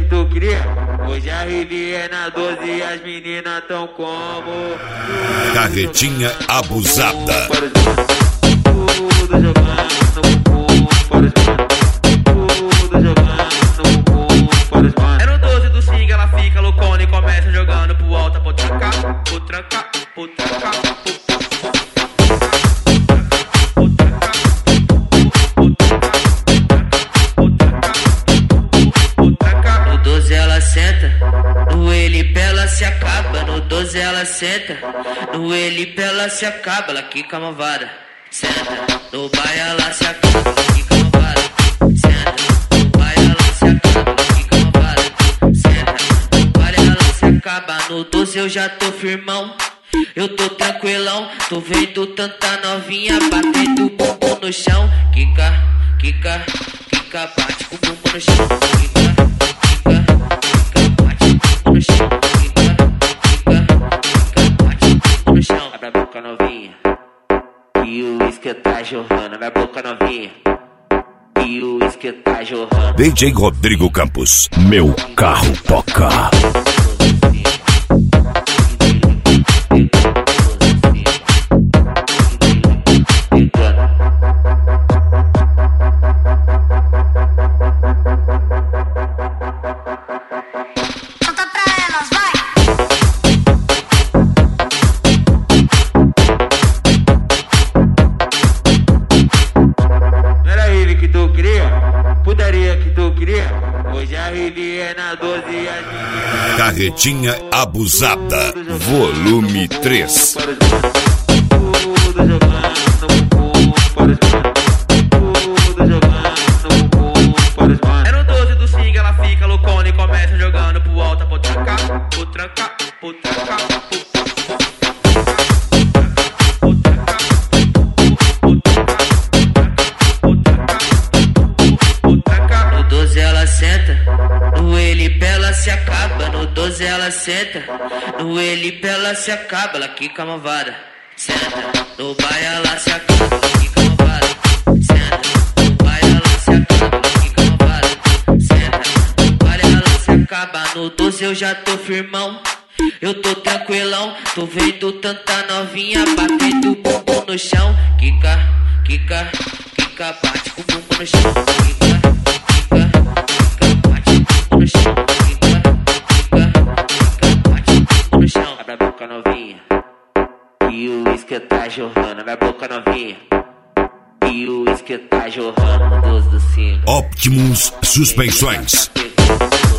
que tu queria? Hoje a Rivi é na 12 e as meninas tão como Carretinha abusada. Tudo jogando no bumbum para os manos. Tudo jogando no bumbum para os manos. É no 12 do swing, ela fica loucona e começa jogando pro alto, pro trancar, pro trancar, pro trancar, no 12 ela senta, no Elipe ela se acaba. No 12 ela senta, no Elipe ela se acaba. Ela quica malvada, senta, no baia ela se acaba. Ela quica malvada, senta, no baia ela se acaba. Ela quica malvada, senta, no baia ela se acaba. No 12 eu já tô firmão, eu tô tranquilão. Tô vendo tanta novinha batendo o bumbum no chão. Quica, quica, quica, bate com o bumbum no chão. Quica, no chão, quica, bate no chão. Abre a boca novinha, e o uísque tá jorrando. Abre a boca novinha, e o uísque tá jorrando. DJ Rodrigo Campos, meu carro toca. Putaria que tu queria? Hoje a Rivi é na 12 e as meninas. Carretinha abusada, volume 3. Tudo jogando no bumbum para os manos. Tudo jogando no bumbum para os manos. É no 12 do swing, ela fica loucona e começa jogando pro alto, pro trancar, pro trancar, pro trancar, pro no Elipe ela se acaba. No 12 ela senta, no Elipe ela se acaba. Ela quica malvada, senta, no baia ela se acaba. Ela quica malvada, senta, no baia ela se acaba. Ela quica malvada, senta, no baia ela se acaba. No 12 eu já tô firmão, eu tô tranquilão. Tô vendo tanta novinha batendo o bumbum no chão. Quica, quica, quica, bate com o bumbum no chão. Quica, no chão, quica, bate no chão. Abre a boca novinha, e o uísque tá jorrando. Abre a boca novinha, e o uísque tá jorrando. No 12 do 5 Optimus Suspensões.